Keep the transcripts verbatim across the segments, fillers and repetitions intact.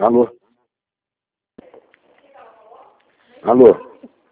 Alô? Alô?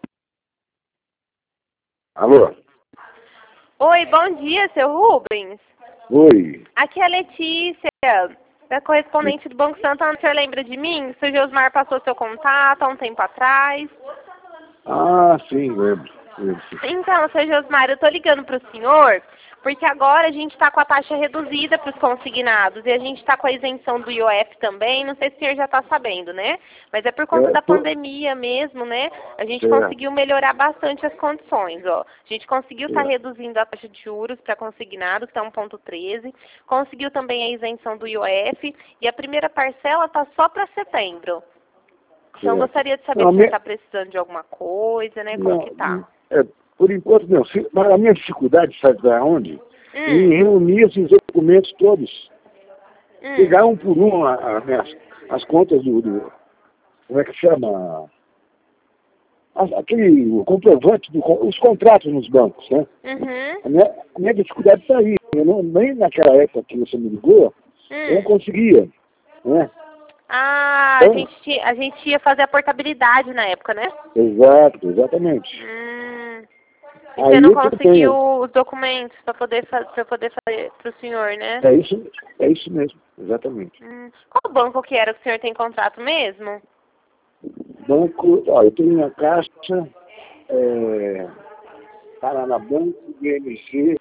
Alô? Oi, bom dia, seu Rubens. Oi. Aqui é a Letícia, da correspondente do Banco Santander. O senhor lembra de mim? O senhor Josmar passou seu contato há um tempo atrás. Ah, sim, lembro. lembro sim. Então, seu Josmar, eu estou ligando para o senhor porque agora a gente está com a taxa reduzida para os consignados e a gente está com a isenção do I O F também. Não sei se o senhor já está sabendo, né? Mas é por conta É, da tô... pandemia mesmo, né? A gente É. conseguiu melhorar bastante as condições, ó. A gente conseguiu estar É. reduzindo a taxa de juros para consignado, que está um vírgula treze. Conseguiu também a isenção do I O F e a primeira parcela está só para setembro. Então, eu Certo. gostaria de saber Não, se o senhor minha... está precisando de alguma coisa, né? Como não, que tá? é, por enquanto não. Se- Mas a minha dificuldade, sabe da onde? Hum, Em reunir esses documentos todos. hum. Pegar um por um a, a, as, as contas do, do... Como é que chama? As- Aquele o comprovante, do, con- os contratos nos bancos, né? Uhum. A minha, a minha dificuldade está aí. Eu não, nem naquela época que você me ligou, eu não Hum. conseguia, né? Ah, a Então, gente, a gente ia fazer a portabilidade na época, né? exato, exatamente. Hum. E Aí você não eu que eu conseguiu tenho. os documentos para poder, fa pra poder fazer para o senhor, né? É isso, é isso mesmo, exatamente. Hum. Qual banco que era que o senhor tem contrato mesmo? Banco, ó, eu tenho na Caixa, é, Paraná Banco, B M G,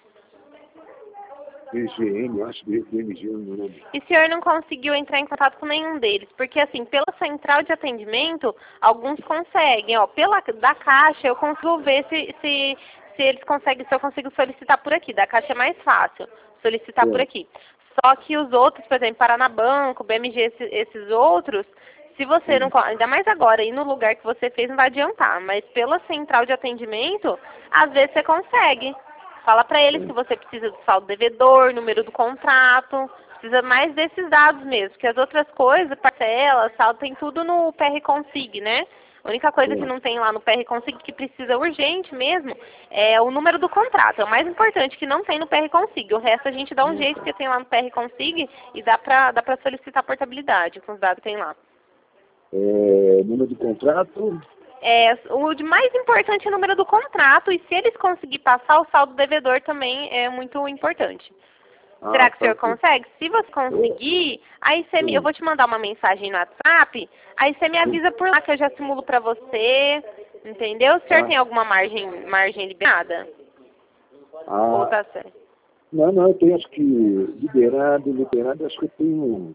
B G M, eu acho que B M G, eu não lembro. E o senhor não conseguiu entrar em contato com nenhum deles? Porque, assim, pela central de atendimento, alguns conseguem. Ó, pela da Caixa, eu consigo ver se, se, se eles conseguem, se eu consigo solicitar por aqui. Da Caixa é mais fácil solicitar por É, aqui. Só que os outros, por exemplo, Paranabanco, B M G, esses, esses outros, se você não, hum, co- ainda mais agora, ir no lugar que você fez não vai adiantar. Mas pela central de atendimento, às vezes você consegue. Fala para eles que você precisa do saldo devedor, número do contrato, precisa mais desses dados mesmo, porque as outras coisas, parcela, saldo, tem tudo no P R Consig, né? A única coisa que é, não tem lá no P R Consig que precisa urgente mesmo é o número do contrato. É o mais importante que não tem no P R Consig. O resto a gente dá um jeito que tem lá no P R Consig e dá pra, dá pra solicitar portabilidade com os dados que tem lá. é, número de contrato, É, o de mais importante é o número do contrato e se eles conseguirem passar o saldo devedor também é muito importante. ah, Será que o tá senhor aqui. consegue? Se você Eu, conseguir, aí você me, eu eu, vou te mandar uma mensagem no WhatsApp, aí você me avisa por lá que eu já simulo pra você, entendeu? O senhor ah, tem alguma margem, margem liberada? Ou ah, tá certo? não, não, eu tenho acho que liberado, liberado, acho que eu tenho.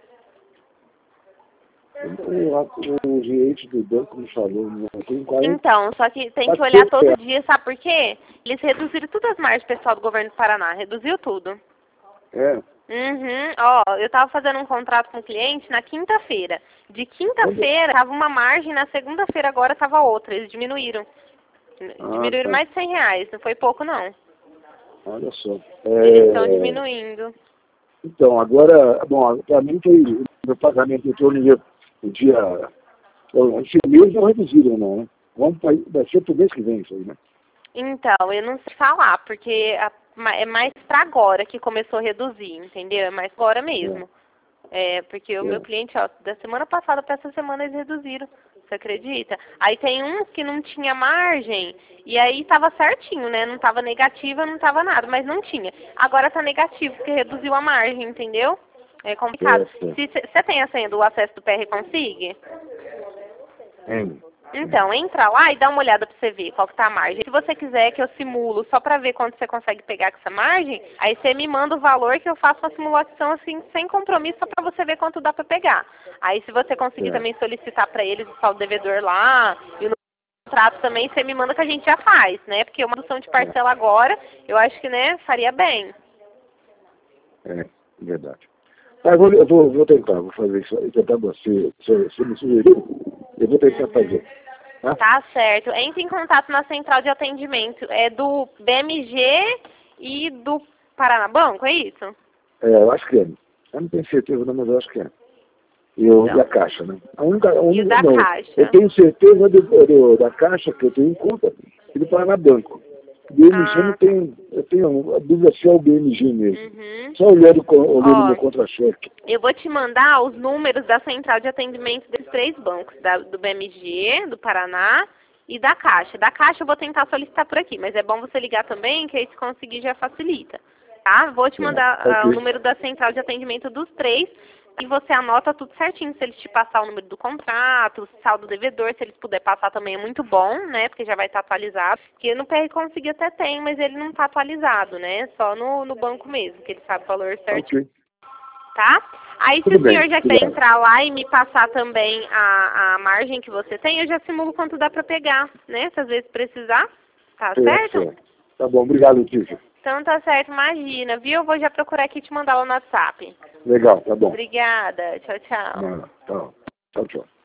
Eu tenho lá o gerente do banco me falou, né? Eu tenho quarenta, Então, só que tem que olhar quatrocentos todo reais. dia, sabe por quê? Eles reduziram todas as margens pessoal do governo do Paraná, reduziu tudo. É, Uhum, ó, eu tava fazendo um contrato com o cliente na quinta-feira. De quando, quinta-feira tava uma margem, na segunda-feira agora tava outra. Eles diminuíram. ah, Diminuíram tá, mais de cem reais, não foi pouco não. olha só. Eles estão É, diminuindo. então, agora, bom, para mim foi, meu pagamento entrou no dia, no dia, esse mês não reduziram não, né? Vamos pra, vai ser pro mês que vem isso aí, né? Então, eu não sei falar, porque a- ma- é mais pra agora que começou a reduzir, entendeu? É mais agora É, mesmo. É, porque o meu é, cliente, ó, da semana passada para essa semana eles reduziram. Você acredita? Aí tem uns que não tinha margem e aí tava certinho, né? Não tava negativa, não tava nada, mas não tinha. Agora tá negativo porque reduziu a margem, entendeu? É complicado. certo. Se você tem a senha do acesso do P R Consig? É, Então, entra lá e dá uma olhada pra você ver qual que tá a margem. Se você quiser que eu simulo só pra ver quanto você consegue pegar com essa margem, aí você me manda o valor que eu faço uma simulação assim, sem compromisso, só pra você ver quanto dá pra pegar. Aí se você conseguir certo. também solicitar pra eles o saldo devedor lá, e o contrato também, você me manda que a gente já faz, né? Porque uma redução de É, parcela agora, eu acho que, né, faria bem. é, verdade. Tá, eu vou, eu vou, vou tentar, vou fazer isso aí, tentar você, você, você me sugeriu, eu vou tentar Uhum. fazer, tá? Tá certo. Entre em contato na central de atendimento. É do B M G e do Paranabanco, é isso? É, eu acho que é. Eu não tenho certeza não, mas eu acho que é. E, o, e a Então. Caixa, né? A única, a E o única, da não, eu Caixa. tenho certeza do, do, da Caixa que eu tenho em conta e do Paranabanco. B M G Ah. não tem, eu tenho a dúvida se é o B M G mesmo. Uhum. Só olhando, co- olhando Ó, meu contra-cheque. Eu vou te mandar os números da central de atendimento desses três bancos, da- do B M G, do Paraná e da Caixa. Da Caixa eu vou tentar solicitar por aqui, mas é bom você ligar também, que aí se conseguir já facilita. Tá? Vou te mandar Ah, ah, o ok. número da central de atendimento dos três e você anota tudo certinho. Se eles te passar o número do contrato, o saldo devedor, se eles puder passar também é muito bom, né? Porque já vai estar atualizado. Porque no P R Consegui até tem, mas ele não está atualizado, né? Só no, no banco mesmo, que ele sabe o valor certinho. Ok. Tá? Aí Tudo se o senhor bem, já quiser obrigado. entrar lá e me passar também a, a margem que você tem, eu já simulo quanto dá pra pegar, né? Se às vezes precisar, tá É, certo? certo. Tá bom, obrigado, Letícia. Então tá certo, imagina, viu? Eu vou já procurar aqui e te mandar lá no WhatsApp. Legal, tá bom. Obrigada, tchau, tchau. Não, tá. Tchau, tchau.